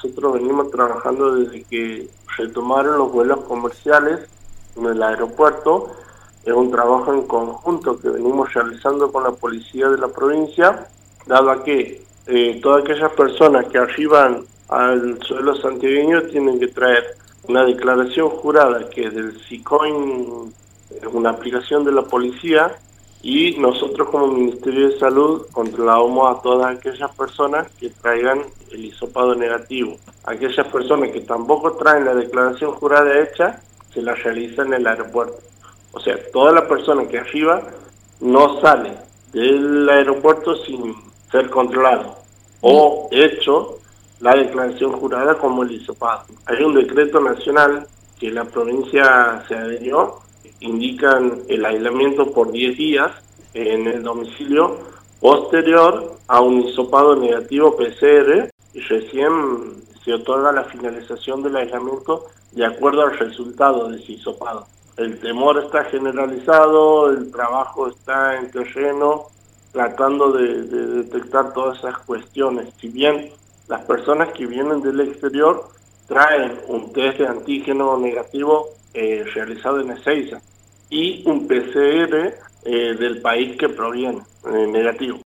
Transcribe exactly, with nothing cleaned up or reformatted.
nosotros venimos trabajando desde que retomaron los vuelos comerciales en el aeropuerto. Es un trabajo en conjunto que venimos realizando con la policía de la provincia, dado a que eh, todas aquellas personas que arriban al suelo santiagueño tienen que traer una declaración jurada que es del SICOIN, una aplicación de la policía, y nosotros como Ministerio de Salud controlamos a todas aquellas personas que traigan el hisopado negativo. Aquellas personas que tampoco traen la declaración jurada hecha, se la realiza en el aeropuerto. O sea, toda la persona que arriba no sale del aeropuerto sin ser controlado o hecho la declaración jurada como el hisopado. Hay un decreto nacional que la provincia se adherió, indican el aislamiento por diez días en el domicilio posterior a un hisopado negativo P C R, y recién se otorga la finalización del aislamiento de acuerdo al resultado de ese hisopado. El temor está generalizado, el trabajo está en terreno, tratando de, de detectar todas esas cuestiones. Si bien las personas que vienen del exterior traen un test de antígeno negativo eh, realizado en Ezeiza y un P C R eh, del país que proviene, eh, negativo.